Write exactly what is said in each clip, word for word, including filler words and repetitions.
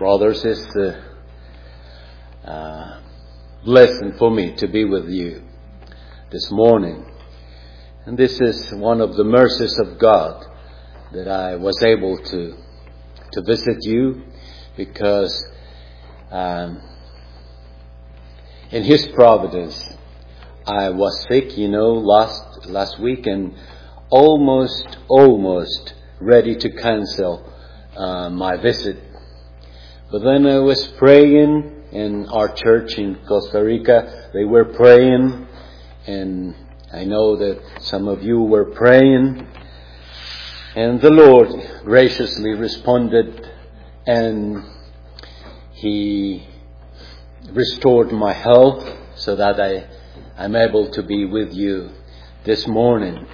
brothers, it's a uh, blessing for me to be with you this morning. And this is one of the mercies of God that I was able to to visit you, because um, in His providence I was sick, you know, last last week, and almost almost ready to cancel uh, my visit. But then I was praying in our church in Costa Rica. They were praying, and I know that some of you were praying, and the Lord graciously responded, and He restored my health so that I, I'm able to be with you this morning.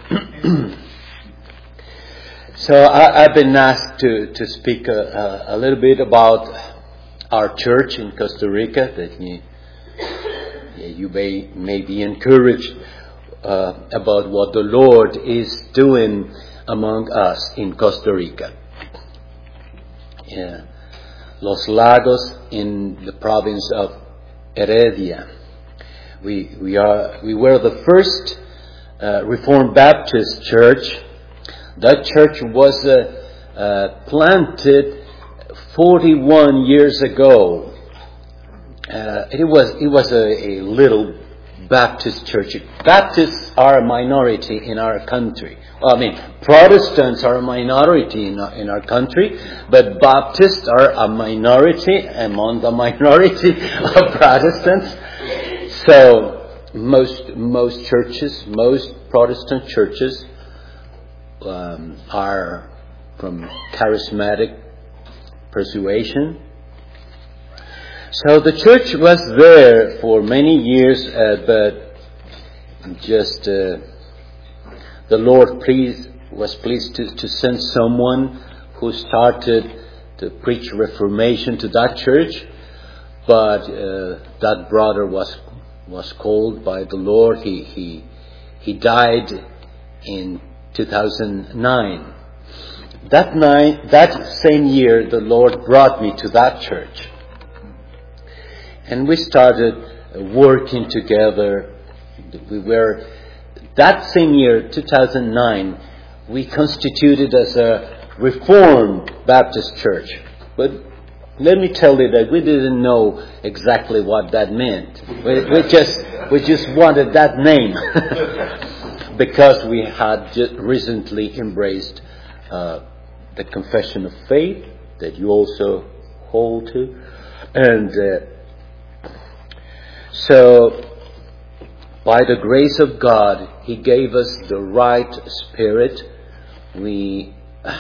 So I, I've been asked to, to speak a, a, a little bit about our church in Costa Rica, that you, you may, may be encouraged uh, about what the Lord is doing among us in Costa Rica. Yeah. Los Lagos, in the province of Heredia. We we are we were the first uh, Reformed Baptist church. That church was uh, uh, planted forty-one years ago. Uh, it was it was a, a little Baptist church. Baptists are a minority in our country. Well, I mean, Protestants are a minority in our, in our country, but Baptists are a minority among the minority of Protestants. So most most churches, most Protestant churches um, are from charismatic persuasion. So the church was there for many years, uh, but just uh, the Lord pleased, was pleased to, to send someone who started to preach Reformation to that church. But uh, that brother was was called by the Lord. He he he died in two thousand nine. That night, that same year, the Lord brought me to that church, and we started working together. We were that same year, two thousand nine. We constituted as a Reformed Baptist church, but let me tell you that we didn't know exactly what that meant. We, we just we just wanted that name because we had just recently embraced uh, the confession of faith that you also hold to, and uh, so by the grace of God, He gave us the right spirit. We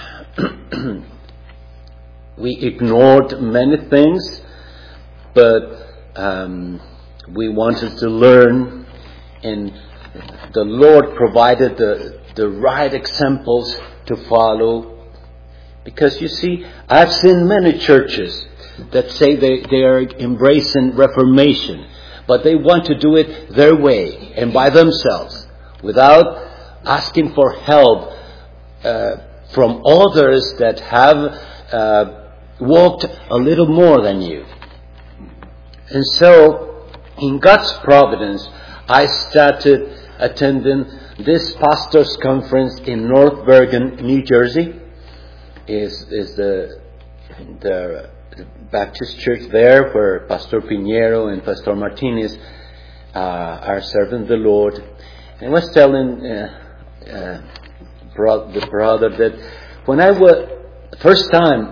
We ignored many things, but um, we wanted to learn, and the Lord provided the, the right examples to follow. Because you see, I've seen many churches that say they, they are embracing Reformation, but they want to do it their way and by themselves, without asking for help uh, from others that have uh, walked a little more than you. And so, in God's providence, I started attending this pastors' conference in North Bergen, New Jersey. Is is the the Baptist church there, where Pastor Pinheiro and Pastor Martinez uh, are serving the Lord. And I was telling uh, uh, bro- the brother that when I was first time.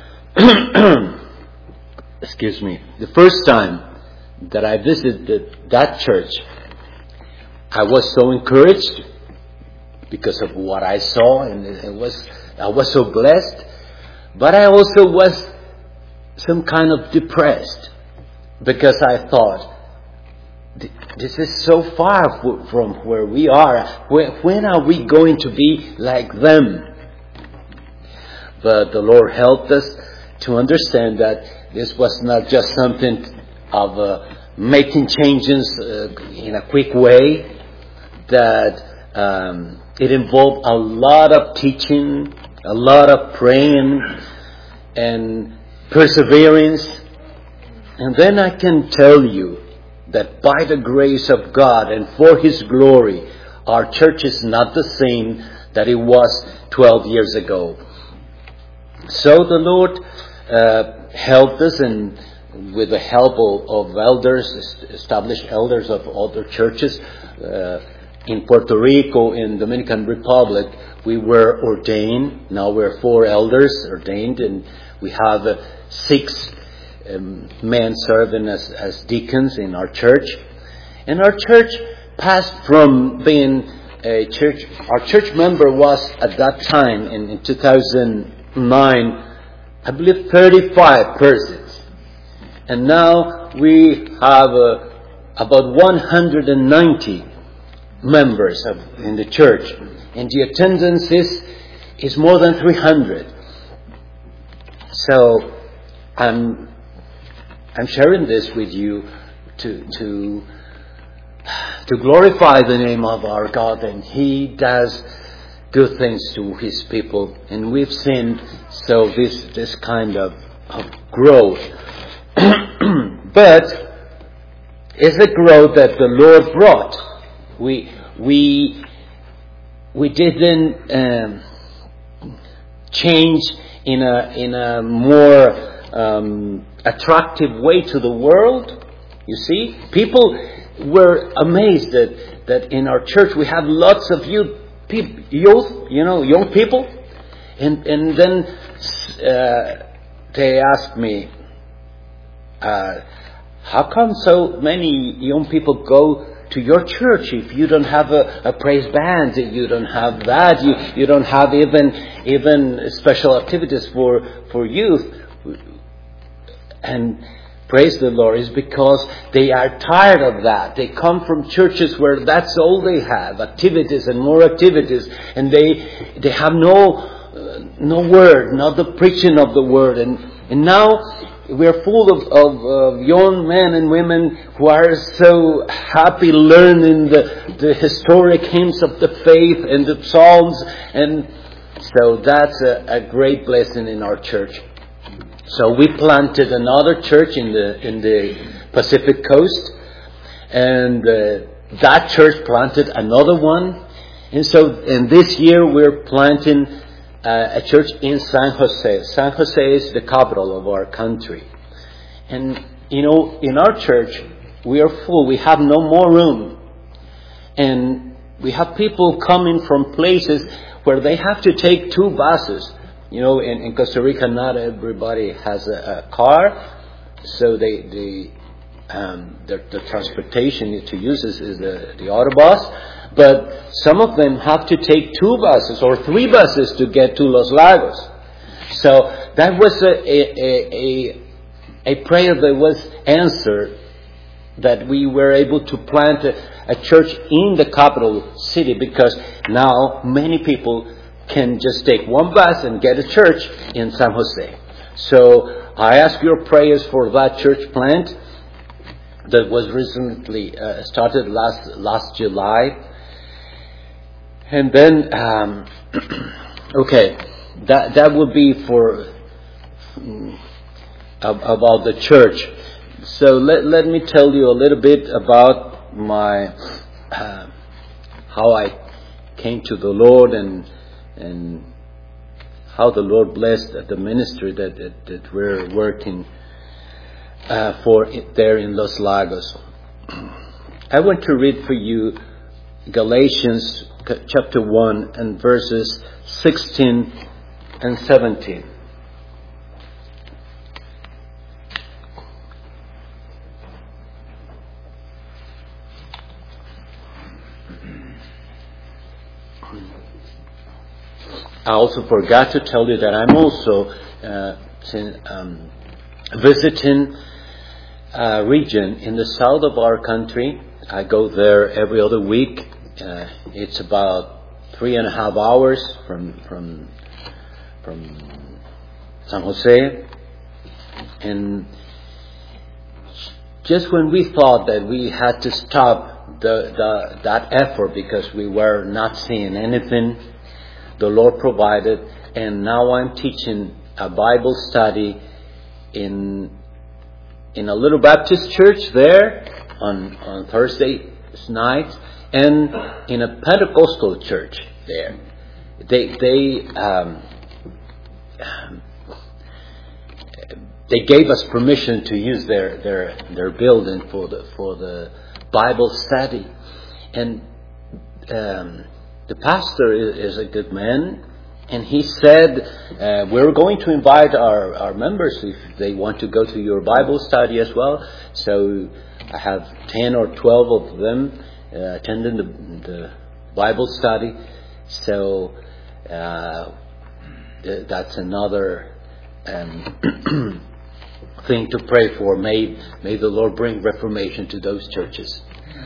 Excuse me. The first time that I visited that church, I was so encouraged because of what I saw, and it was I was so blessed. But I also was some kind of depressed because I thought, this is so far from where we are. When are we going to be like them? But the Lord helped us to understand that this was not just something of uh, making changes uh, in a quick way, that um, it involved a lot of teaching, a lot of praying, and perseverance. And then I can tell you that by the grace of God and for His glory, our church is not the same that it was twelve years ago. So the Lord uh, helped us, and with the help of, of elders, established elders of other churches uh, in Puerto Rico, in Dominican Republic, we were ordained. Now we're four elders ordained, and we have uh, six um, men serving as, as deacons in our church. And our church passed from being a church, our church member was at that time in, in two thousand nine, I believe thirty-five persons. And now we have uh, about one hundred ninety members of, in the church. And the attendance is, is more than three hundred. So I'm, I'm sharing this with you to, to, to glorify the name of our God. And He does good things to His people. And we've seen so this, this kind of, of growth. But it's a growth that the Lord brought. We, we, we didn't um, change in a in a more um, attractive way to the world. You see, people were amazed that that in our church we have lots of youth, youth, you know, young people, and and then uh, they asked me, uh, how come so many young people go to your church if you don't have a, a praise band, you don't have that, you, you don't have even even special activities for for youth? And praise the Lord, is because they are tired of that. They come from churches where that's all they have, activities and more activities, and they they have no uh, no word, not the preaching of the word. And and now we're full of, of uh, young men and women who are so happy learning the, the historic hymns of the faith and the psalms. And so that's a, a great blessing in our church. So we planted another church in the in the Pacific Coast. And uh, that church planted another one. And so and this year we're planting Uh, a church in San Jose. San Jose is the capital of our country. And, you know, in our church, we are full. We have no more room. And we have people coming from places where they have to take two buses. You know, in, in Costa Rica, not everybody has a, a car. So they, they um, the, the transportation to use is, is the, the autobus. But some of them have to take two buses or three buses to get to Los Lagos. So that was a, a, a, a prayer that was answered, that we were able to plant a, a church in the capital city, because now many people can just take one bus and get a church in San Jose. So I ask your prayers for that church plant that was recently uh, started last last July. And then, um, okay, that that would be for um, about the church. So let let me tell you a little bit about my uh, how I came to the Lord, and and how the Lord blessed the ministry that that, that we're working uh, for there in Los Lagos. I want to read for you Galatians chapter one and verses sixteen and seventeen. I also forgot to tell you that I'm also uh, um, visiting a region in the south of our country. I go there every other week. Uh, it's about three and a half hours from from from San Jose, and just when we thought that we had to stop the, the that effort because we were not seeing anything, the Lord provided, and now I'm teaching a Bible study in in a little Baptist church there on on Thursday night, and in a Pentecostal church there. They they um, they gave us permission to use their their their building for the for the Bible study, and um, the pastor is, is a good man. And he said, uh, we're going to invite our, our members if they want to go to your Bible study as well. So I have ten or twelve of them uh, attending the, the Bible study. So uh, th- that's another um, thing to pray for. May, may the Lord bring reformation to those churches.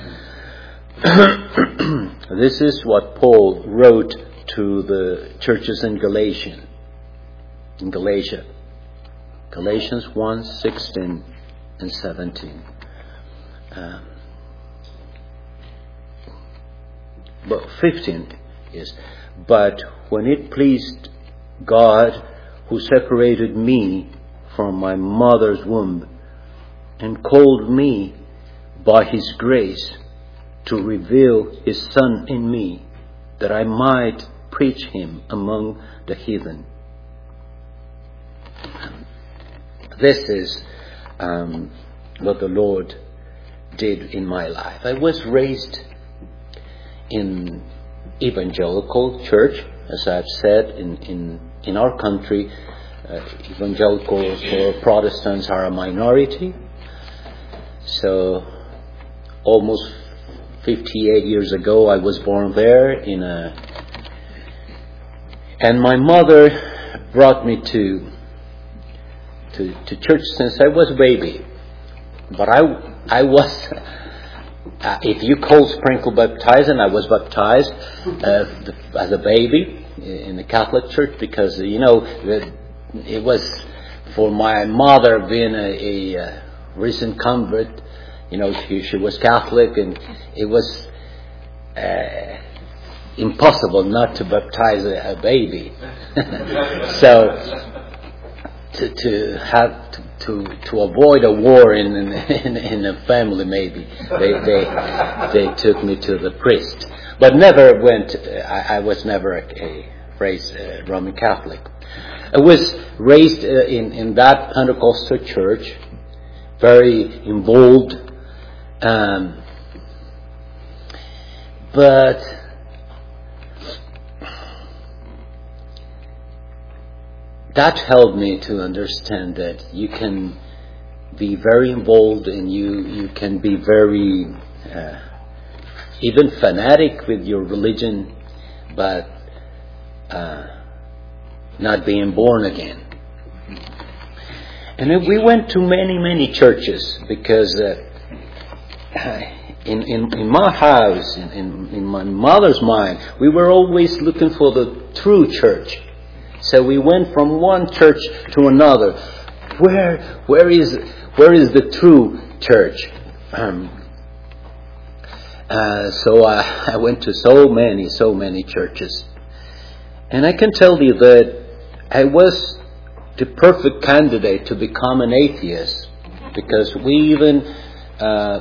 This is what Paul wrote to the churches in Galatia. In Galatia. Galatians one, sixteen and seventeen. Um, but fifteen is, but when it pleased God who separated me from my mother's womb and called me by His grace to reveal His Son in me, that I might preach Him among the heathen. This is um, what the Lord did in my life. I was raised in evangelical church, as I've said, in, in, in our country. Uh, evangelicals or Protestants are a minority. So almost fifty-eight years ago I was born there in a And my mother brought me to, to to church since I was a baby. But I I was, uh, if you call sprinkle baptizing, I was baptized uh, as a baby in the Catholic Church because, you know, it was for my mother being a, a recent convert. You know, she, she was Catholic, and it was Uh, impossible not to baptize a, a baby. So to, to have to, to to avoid a war in in, in a family, maybe they they they took me to the priest, but never went. I, I was never a, a raised uh, Roman Catholic. I was raised uh, in in that Pentecostal church, very involved, um, but. That helped me to understand that you can be very involved and you, you can be very uh, even fanatic with your religion, but uh, not being born again. And then we went to many, many churches because uh, in, in, in my house, in, in, in my mother's mind, we were always looking for the true church. So we went from one church to another. Where, where is, where is the true church? Um, uh, so I, I went to so many, so many churches, and I can tell you that I was the perfect candidate to become an atheist because we even uh,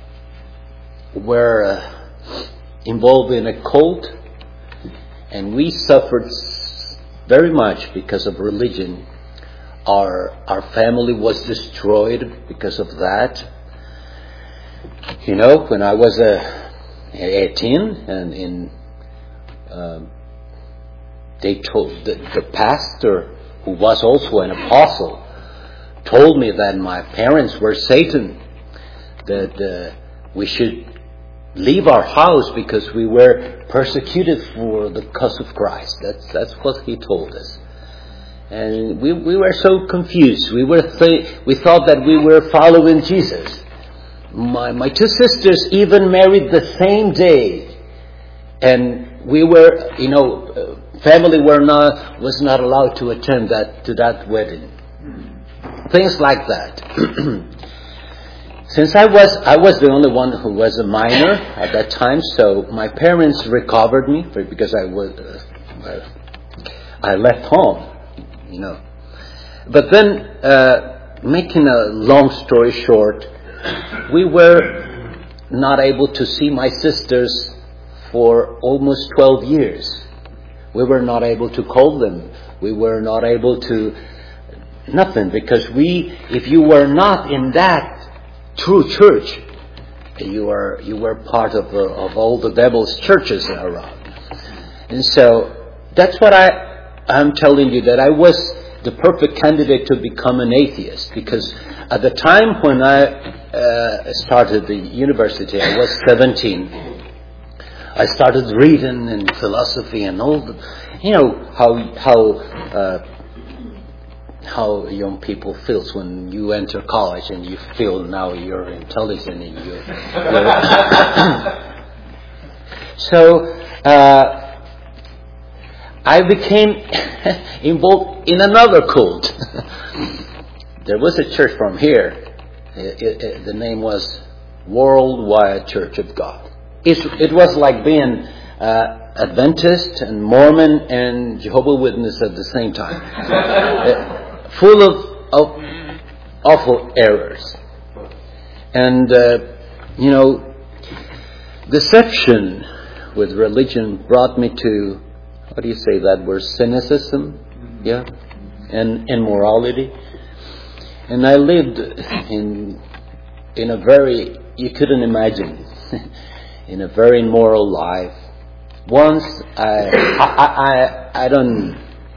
were uh, involved in a cult, and we suffered very much because of religion. Our our family was destroyed because of that. You know, when I was uh, eighteen, and in uh, they told the, the pastor, who was also an apostle, told me that my parents were Satan. That uh, we should leave our house because we were persecuted for the cause of Christ. That's that's what he told us, and we we were so confused. We were th- we thought that we were following Jesus. My my two sisters even married the same day, and we were, you know, family were not was not allowed to attend that to that wedding. Things like that. Since I was I was the only one who was a minor at that time, so my parents recovered me because I was uh, I left home, you know. But then uh, making a long story short, we were not able to see my sisters for almost twelve years. We were not able to call them. We were not able to nothing, because we, if you were not in that true church, you were you were part of uh, of all the devil's churches around. And so that's what I I'm telling you, that I was the perfect candidate to become an atheist, because at the time when I uh, started the university, I was seventeen. I started reading in philosophy and all the, you know, how how uh, how young people feels when you enter college and you feel now you're intelligent and you. So uh, I became involved in another cult. There was a church from here. It, it, it, the name was Worldwide Church of God. It, it was like being uh, Adventist and Mormon and Jehovah's Witness at the same time. uh, full of, of awful errors. And, uh, you know, deception with religion brought me to, how do you say that word, cynicism? Yeah? And immorality. And I lived in in a very, you couldn't imagine, in a very immoral life. Once I, I, I, I don't,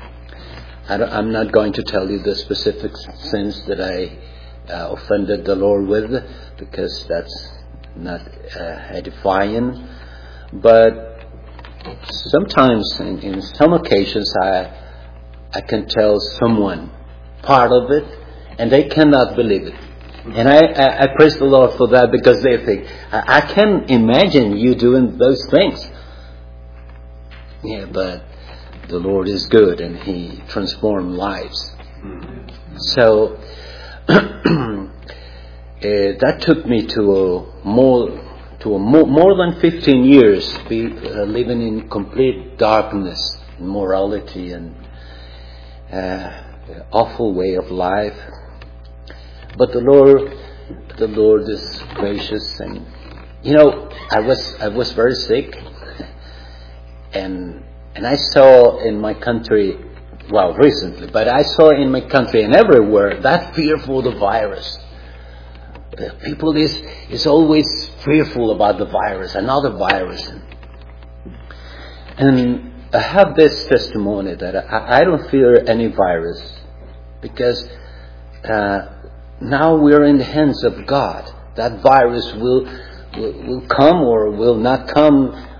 I don't, I'm not going to tell you the specific sins that I uh, offended the Lord with, because that's not uh, edifying. But sometimes, in, in some occasions, I, I can tell someone part of it, and they cannot believe it. And I, I, I praise the Lord for that, because they think, I, I can imagine you doing those things. Yeah, but the Lord is good and He transforms lives. So uh, that took me to a more to a more, more than fifteen years be, uh, living in complete darkness, immorality, and uh, awful way of life. But the Lord, the Lord is gracious, and you know, I was I was very sick, and and I saw in my country, well, recently, but I saw in my country and everywhere that fear for the virus. The people is is always fearful about the virus, another virus, and I have this testimony that I, I don't fear any virus, because. Uh, Now we're in the hands of God. That virus will, will will come or will not come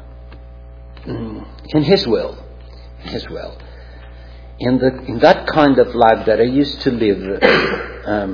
in His will. In His will. In the in that kind of life that I used to live, um,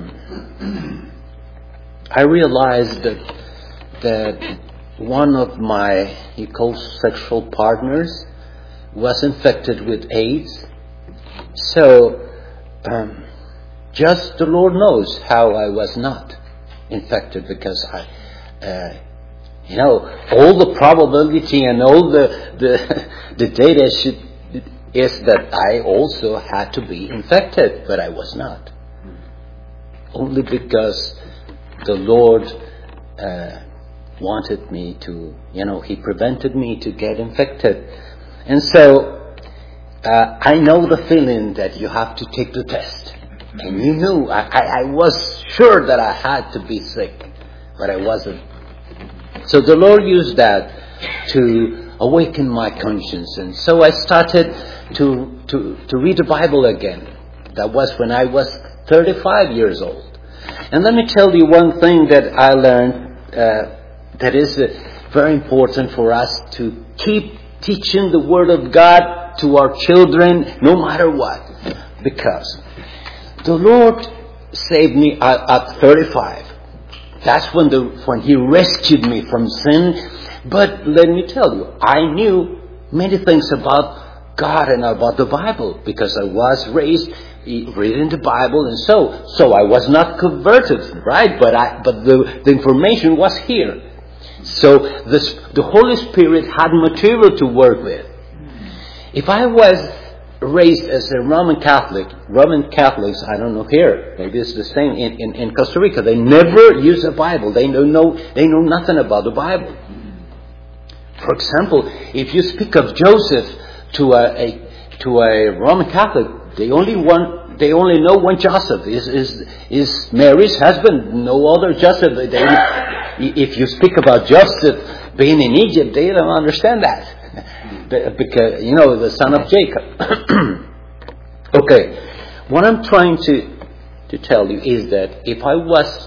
I realized that that one of my he calls sexual partners was infected with AIDS. So. Um, Just the Lord knows how I was not infected, because I, uh, you know, all the probability and all the the, the data should, is that I also had to be infected, but I was not. Only because the Lord uh, wanted me to, you know, He prevented me to get infected. And so uh, I know the feeling that you have to take the test. And you knew, I, I, I was sure that I had to be sick, but I wasn't. So the Lord used that to awaken my conscience. And so I started to, to, to read the Bible again. That was when I was thirty-five years old. And let me tell you one thing that I learned uh, that is uh, very important for us to keep teaching the Word of God to our children no matter what. Because the Lord saved me at, at thirty-five. That's when the when He rescued me from sin. But let me tell you, I knew many things about God and about the Bible, because I was raised reading the Bible, and so so I was not converted, right? But I but the, the information was here. So this, the Holy Spirit had material to work with. If I was raised as a Roman Catholic. Roman Catholics, I don't know here, maybe it's the same in, in, in Costa Rica. They never use a Bible. They know, know they know nothing about the Bible. For example, if you speak of Joseph to a, a to a Roman Catholic, they only one they only know one Joseph is is is Mary's husband. No other Joseph. They, if you speak about Joseph being in Egypt, they don't understand that. Because, you know, the son of Jacob. Okay, what I'm trying to to tell you is that if I was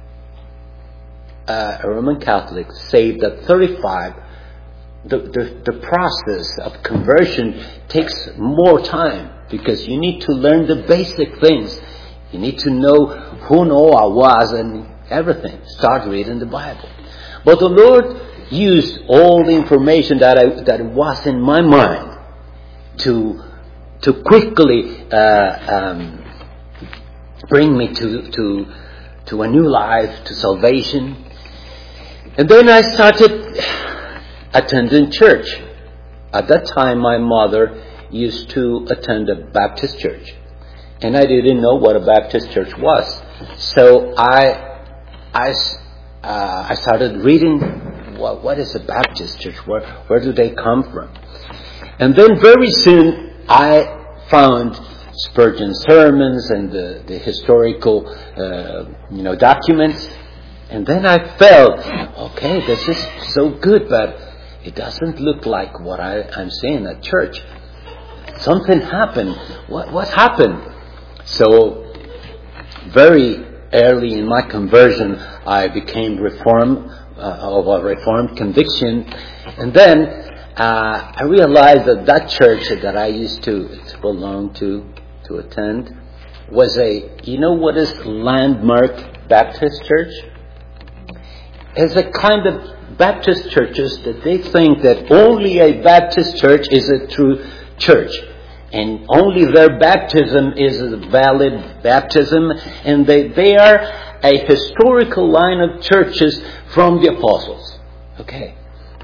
uh, a Roman Catholic saved at thirty-five, the, the the process of conversion takes more time, because you need to learn the basic things. You need to know who Noah was and everything. Start reading the Bible. But the Lord used all the information that I that was in my mind to to quickly uh, um, bring me to to to a new life, to salvation. And then I started attending church. At that time, my mother used to attend a Baptist church, and I didn't know what a Baptist church was. So I I uh, I started reading. What, what is a Baptist church? Where, where do they come from? And then very soon I found Spurgeon's sermons and the, the historical uh, you know, documents. And then I felt, okay, this is so good, but it doesn't look like what I, I'm seeing at church. Something happened. What, what happened? So very early in my conversion, I became Reformed. Uh, of a Reformed conviction, and then uh, I realized that that church that I used to, to belong to, to attend, was a, you know what is Landmark Baptist Church? It's a kind of Baptist churches that they think that only a Baptist church is a true church, and only their baptism is a valid baptism, and they, they are a historical line of churches from the apostles. Okay.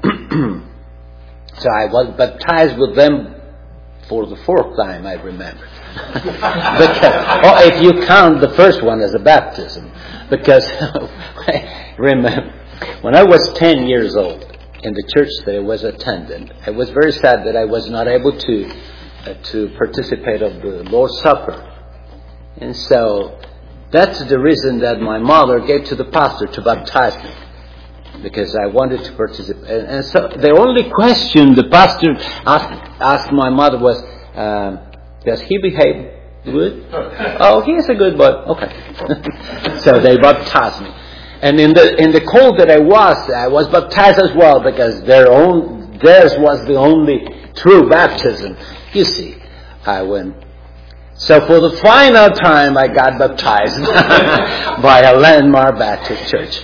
So I was baptized with them for the fourth time, I remember. Because, or if you count the first one as a baptism. Because, remember, when I was ten years old, in the church that I was attending, I was very sad that I was not able to uh, to participate of the Lord's Supper. And so, that's the reason that my mother gave to the pastor to baptize me, because I wanted to participate. And, and so the only question the pastor asked, asked my mother was, um, does he behave good? Oh, he is a good boy. Okay. So they baptized me. And in the in the cold that I was, I was baptized as well, because their own theirs was the only true baptism. You see, I went. So for the final time, I got baptized by a Landmark Baptist Church.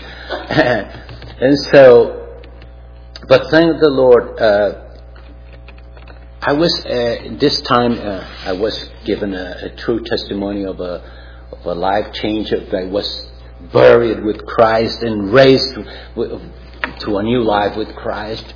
And so, but thank the Lord, uh, I was, uh, this time, uh, I was given a, a true testimony of a, of a life change. Of, I was buried with Christ and raised with, to a new life with Christ.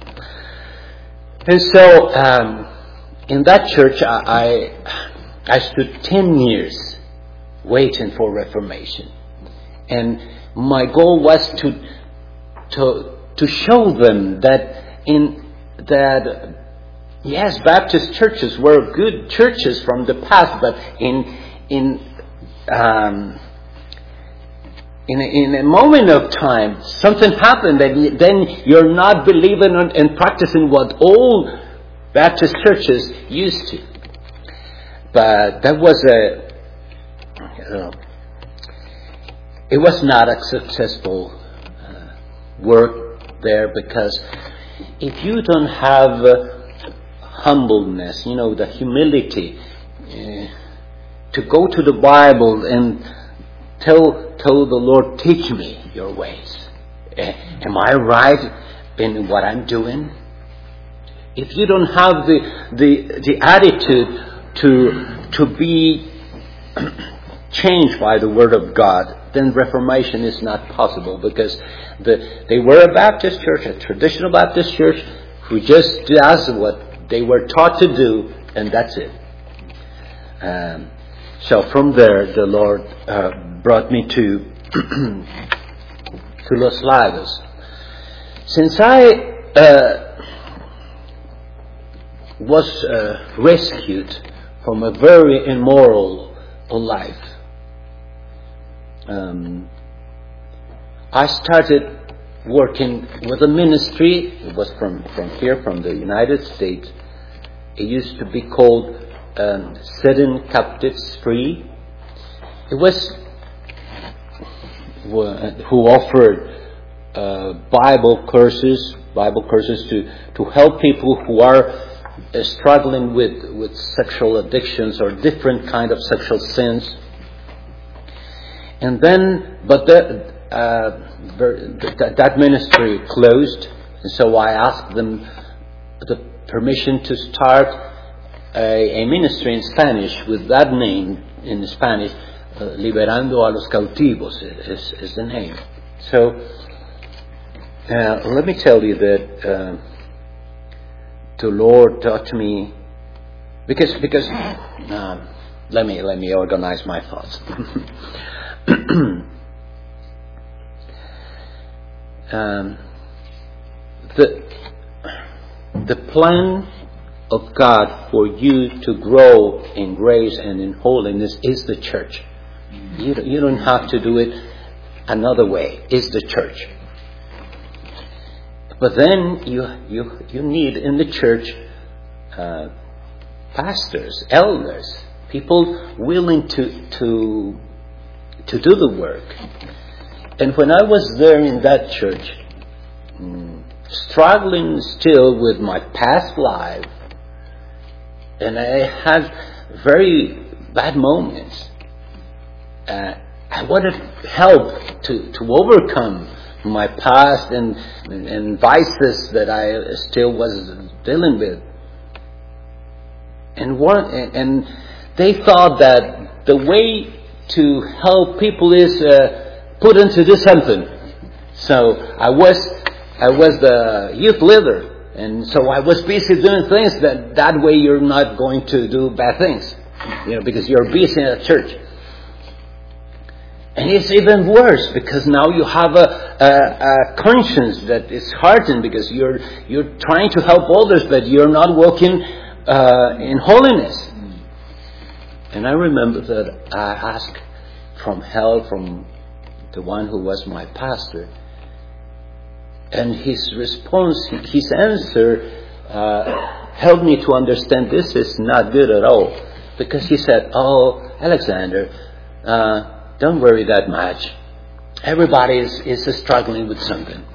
And so, um, in that church, I... I I stood ten years waiting for Reformation, and my goal was to to to show them that in that yes, Baptist churches were good churches from the past, but in in um, in a, in a moment of time, something happened, and then you're not believing and practicing what all Baptist churches used to. But that was a, you know, it was not a successful uh, work there, because if you don't have uh, humbleness, you know, the humility uh, to go to the Bible and tell tell the Lord, teach me your ways. Uh, am I right in what I'm doing? If you don't have the the the attitude to to be changed by the Word of God, then Reformation is not possible, because the, they were a Baptist church, a traditional Baptist church, who just does what they were taught to do, and that's it. Um, so from there, the Lord uh, brought me to to Los Lagos. Since I uh, was uh, rescued from a very immoral life, um, I started working with a ministry. It was from, from here, from the United States. It used to be called um, Setting Captives Free. It was who offered uh, Bible courses, Bible courses to, to help people who are uh, struggling with, with sexual addictions or different kind of sexual sins. And then, but the, uh, the, that ministry closed, and so I asked them the permission to start a, a ministry in Spanish with that name in Spanish. Uh, Liberando a los cautivos is, is the name. So uh, let me tell you that uh, the Lord taught me, because because uh, let me let me organize my thoughts. um, the the plan of God for you to grow in grace and in holiness is the church. You you don't have to do it another way. It's the church. But then you you you need in the church uh, pastors, elders, people willing to to to do the work. And when I was there in that church, mm, struggling still with my past life, and I had very bad moments. Uh, I wanted help to, to overcome my past and, and vices that I still was dealing with. And one, and they thought that the way to help people is uh, put them to do something. So I was I was the youth leader, and so I was busy doing things that that way you're not going to do bad things, you know, because you're busy at church. And it's even worse because now you have a, a, a conscience that is hardened because you're you're trying to help others, but you're not walking uh, in holiness. And I remember that I asked from help from the one who was my pastor, and his response, his answer, uh, helped me to understand this is not good at all, because he said, "Oh, Alexander, Uh, don't worry that much. Everybody is, is struggling with something."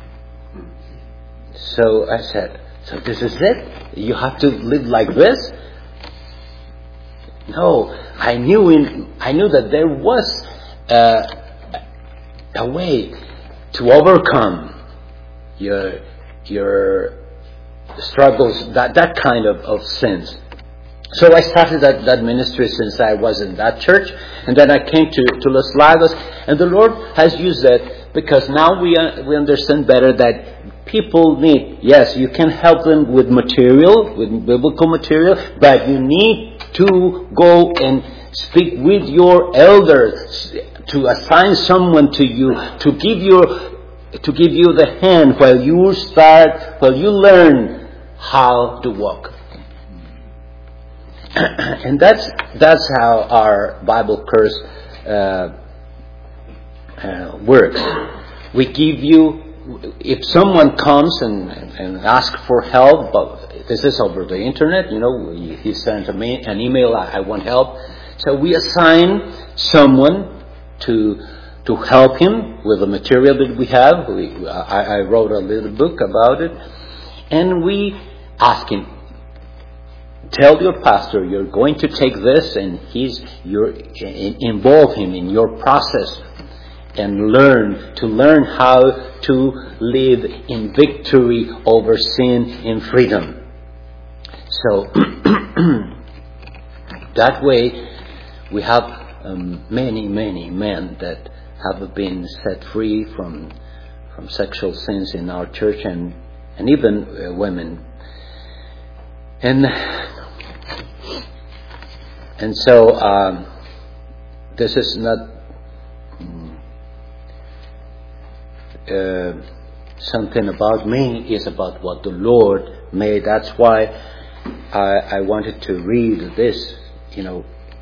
So I said, "So this is it? You have to live like this?" No, I knew in I knew that there was uh, a way to overcome your your struggles, that that kind of, of sins. So I started that, that ministry since I was in that church, and then I came to, to Los Lagos, and the Lord has used that because now we uh, we understand better that people need, yes, you can help them with material, with biblical material, but you need to go and speak with your elders, to assign someone to you, to give you to give you the hand while you start, while you learn how to walk. And that's that's how our Bible course uh, uh, works. We give you, if someone comes and, and asks for help, but this is over the internet, you know, he sent me an email, I, I want help. So we assign someone to to help him with the material that we have. We, I, I wrote a little book about it, and we ask him, tell your pastor you're going to take this, and he's you're involve him in your process and learn to learn how to live in victory over sin in freedom. So that way we have um, many many men that have been set free from from sexual sins in our church, and and even uh, women. And And so um, this is not uh, something about me. It's about what the Lord made. That's why I, I wanted to read this. You know,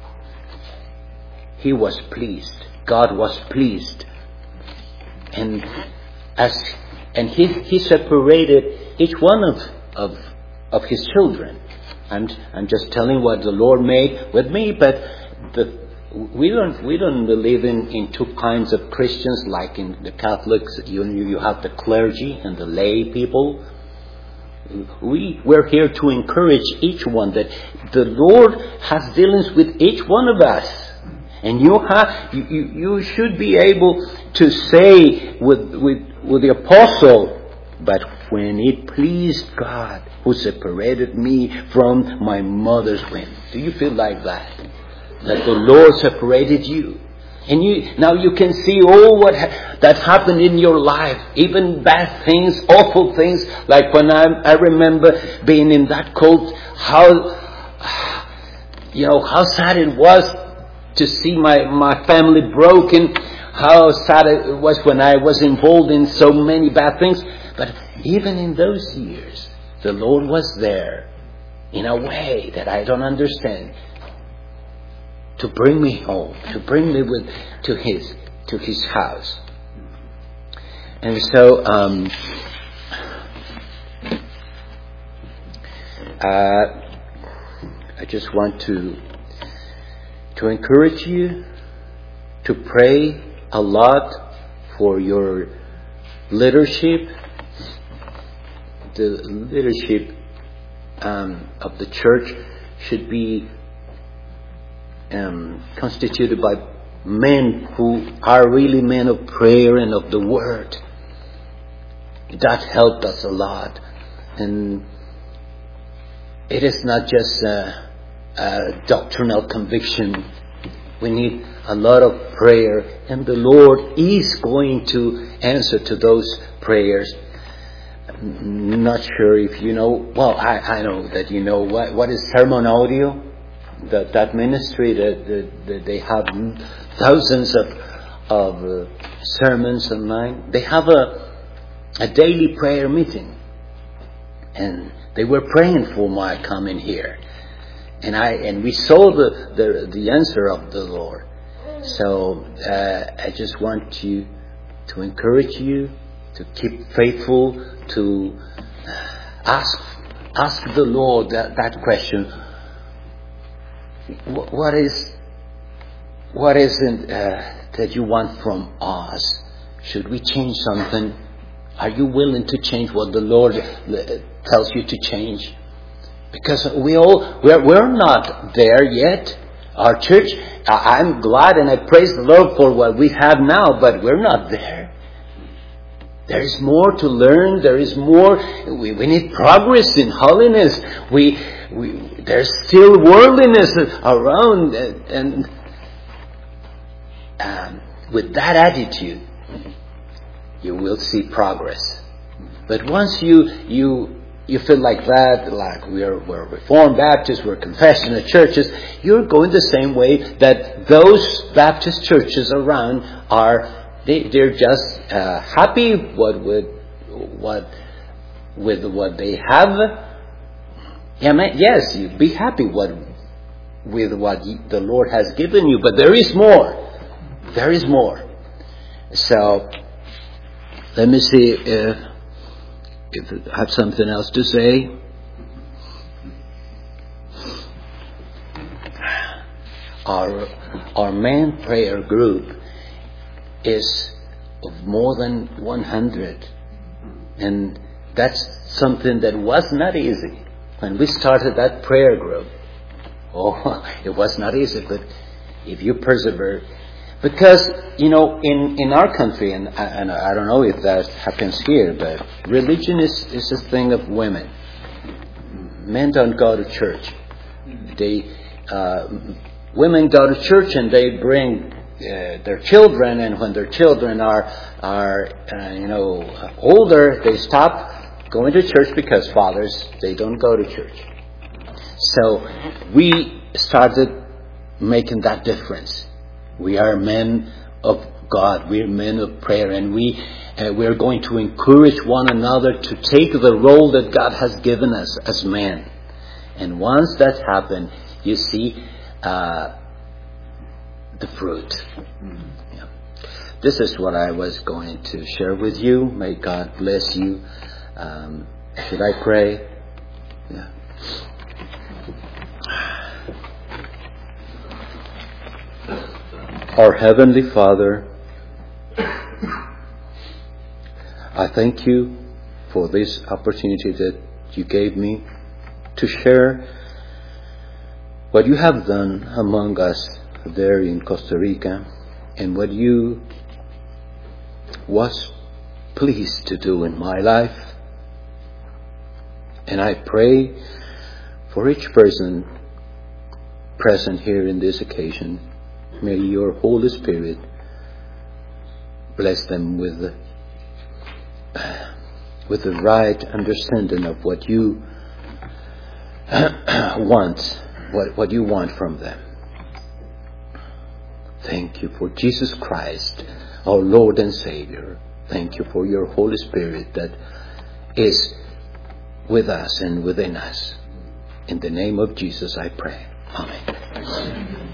He was pleased. God was pleased, and as and He He separated each one of of of His children. I'm I'm just telling what the Lord made with me, but the. We don't we don't believe in, in two kinds of Christians like in the Catholics. You you have the clergy and the lay people. We we're here to encourage each one that the Lord has dealings with each one of us, and you have you, you, you should be able to say with with with the apostle, but when it pleased God who separated me from my mother's womb. Do you feel like that? That the Lord separated you. And you now you can see all what ha- that happened in your life. Even bad things, awful things. Like when I, I remember being in that cult, how, you know, how sad it was to see my, my family broken. How sad it was when I was involved in so many bad things. But even in those years, the Lord was there in a way that I don't understand. To bring me home, to bring me with to his to his house, and so um, uh, I just want to to encourage you to pray a lot for your leadership, the leadership um, of the church should be. Um, constituted by men who are really men of prayer and of the word. That helped us a lot. And it is not just a, a doctrinal conviction. We need a lot of prayer, and the Lord is going to answer to those prayers. I'm not sure if you know, well, I, I know that you know what, what is Sermon Audio. That that ministry that, that, that they have thousands of of uh, sermons online. They have a a daily prayer meeting, and they were praying for my coming here, and I and we saw the the, the answer of the Lord. So uh, I just want you to encourage you to keep faithful, to ask ask the Lord that, that question. What is, what is it uh, that you want from us? Should we change something? Are you willing to change what the Lord tells you to change? Because we all, we're, we're not there yet. Our church, I'm glad and I praise the Lord for what we have now, but we're not there. There is more to learn. There is more. We, we need progress in holiness. We, we, there's still worldliness around, and um, with that attitude, you will see progress. But once you you you feel like that, like we're we're Reformed Baptists, we're confessional churches, you're going the same way that those Baptist churches around are. They, they're just uh, happy what with what with what they have. Yeah, man, yes, you be happy what with what the Lord has given you, but there is more. There is more. So let me see if if I have something else to say. Our our main prayer group is of more than one hundred, and that's something that was not easy when we started that prayer group. Oh, it was not easy, but if you persevere, because you know in, in our country, and, and I don't know if that happens here, but religion is, is a thing of women. Men don't go to church. They uh, women go to church and they bring Uh, their children, and when their children are are uh, you know older, they stop going to church because fathers they don't go to church. So we started making that difference. We are men of God. We are men of prayer, and we uh, we are going to encourage one another to take the role that God has given us as men. And once that's happened, you see uh, the fruit. Yeah. This is what I was going to share with you. May God bless you. Um, should I pray? Yeah. Our Heavenly Father, I thank you for this opportunity that you gave me to share what you have done among us there in Costa Rica and what you was pleased to do in my life. And I pray for each person present here in this occasion. May your Holy Spirit bless them with the, uh, with the right understanding of what you want, what, what you want from them. Thank you for Jesus Christ, our Lord and Savior. Thank you for your Holy Spirit that is with us and within us. In the name of Jesus I pray. Amen.